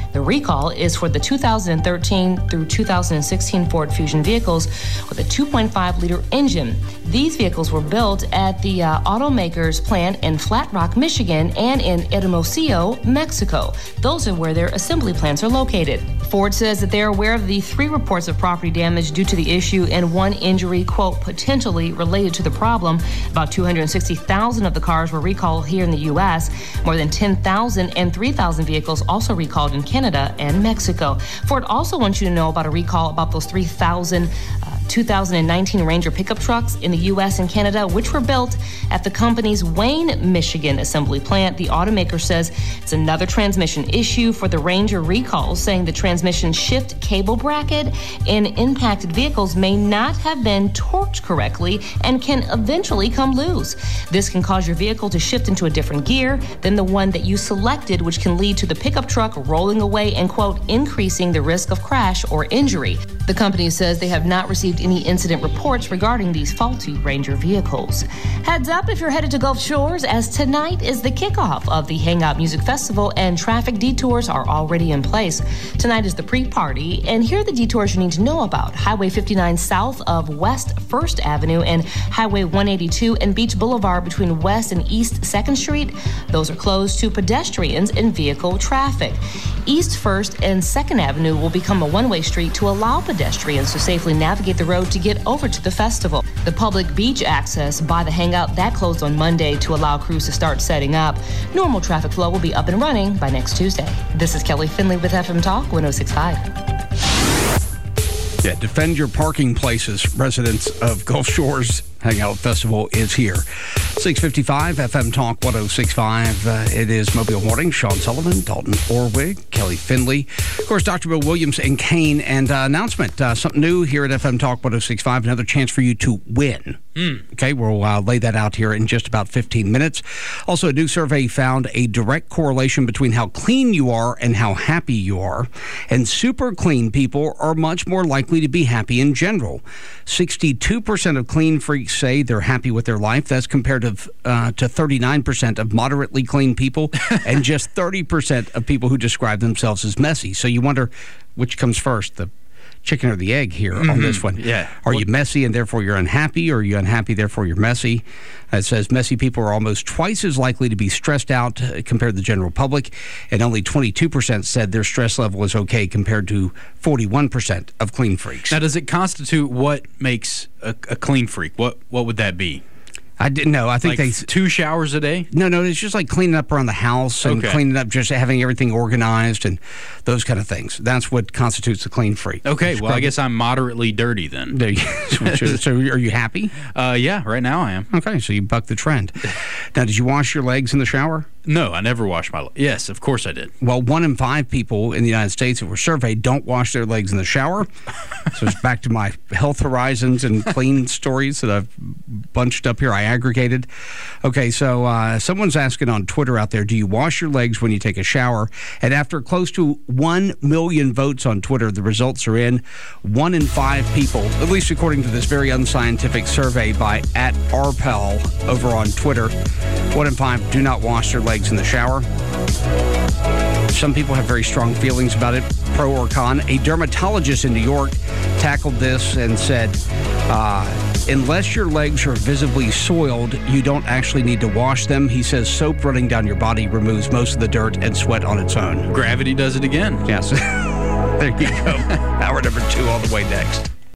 S7: The recall is for the 2013 through 2016 Ford Fusion vehicles with a 2.5-liter engine. These vehicles were built at the automaker's plant in Flat Rock, Michigan, and in Hermosillo, Mexico. Those are where their assembly plants are located. Ford says that they're aware of the 3 reports of property damage due to the issue and 1 injury, quote, potentially related to the problem. About 260,000 of the cars were recalled here in the U.S. More than 10,000 and 3,000 vehicles also recalled in Canada and Mexico. Ford also wants you to know about a recall about those 3,000 2019 Ranger pickup trucks in the U.S. and Canada, which were built at the company's Wayne, Michigan assembly plant. The automaker says it's another transmission issue for the Ranger recall, saying the transmission shift cable bracket in impacted vehicles may not have been torqued correctly and can eventually come loose. This can cause your vehicle to shift into a different gear than the one that you selected, which can lead to the pickup truck rolling away and, quote, increasing the risk of crash or injury. The company says they have not received any incident reports regarding these faulty Ranger vehicles. Heads up if you're headed to Gulf Shores, as tonight is the kickoff of the Hangout Music Festival and traffic detours are already in place. Tonight is the pre-party, and here are the detours you need to know about. Highway 59 south of West 1st Avenue and Highway 182 and Beach Boulevard between West and East 2nd Street. Those are closed to pedestrians and vehicle traffic. East 1st and 2nd Avenue will become a one-way street to allow pedestrians to safely navigate the road to get over to the festival. The public beach access by the Hangout, that closed on Monday to allow crews to start setting up. Normal traffic flow will be up and running by next Tuesday. This is Kelly Finley with FM Talk 106.5.
S2: Yeah, defend your parking places. Residents of Gulf Shores Hangout Festival is here. 655 FM Talk 106.5. It is Mobile Morning. Sean Sullivan, Dalton Orwig, Kelly Finley. Of course, Dr. Bill Williams and Kane. And announcement, something new here at FM Talk 106.5. Another chance for you to win. Okay, we'll lay that out here in just about 15 minutes. Also, a new survey found a direct correlation between how clean you are and how happy you are. And super clean people are much more likely to be happy in general. 62% of clean freaks say they're happy with their life. That's compared to 39% of moderately clean people and just 30% of people who describe themselves as messy. So you wonder which comes first, the chicken or the egg here on this one.
S6: Yeah.
S2: Are you messy and therefore you're unhappy, or are you unhappy therefore you're messy? It says messy people are almost twice as likely to be stressed out compared to the general public, and only 22% said their stress level is okay compared to 41% of clean freaks.
S6: Now, does it constitute what makes a clean freak? What would that be?
S2: I didn't know. I think
S6: like 2 showers a day?
S2: No, it's just like cleaning up around the house and cleaning up, just having everything organized and those kind of things. That's what constitutes a clean freak.
S6: Okay, well, I guess I'm moderately dirty then.
S2: So are you happy?
S6: Yeah, right now I am.
S2: Okay, so you bucked the trend. Now, did you wash your legs in the shower?
S6: No, I never washed my legs. Yes, of course I did.
S2: Well, 1 in 5 people in the United States that were surveyed don't wash their legs in the shower. So it's back to my health horizons and clean stories that I've bunched up here. I aggregated. Okay, so someone's asking on Twitter out there, do you wash your legs when you take a shower? And after close to 1 million votes on Twitter, the results are in. 1 in 5 people, at least according to this very unscientific survey by @RPEL over on Twitter, 1 in 5 do not wash their legs in the shower. Some people have very strong feelings about it, pro or con. A dermatologist in New York tackled this and said, unless your legs are visibly soiled, you don't actually need to wash them. He says soap running down your body removes most of the dirt and sweat on its own.
S6: Gravity does it again.
S2: Yes. There you go. Hour number 2 all the way next.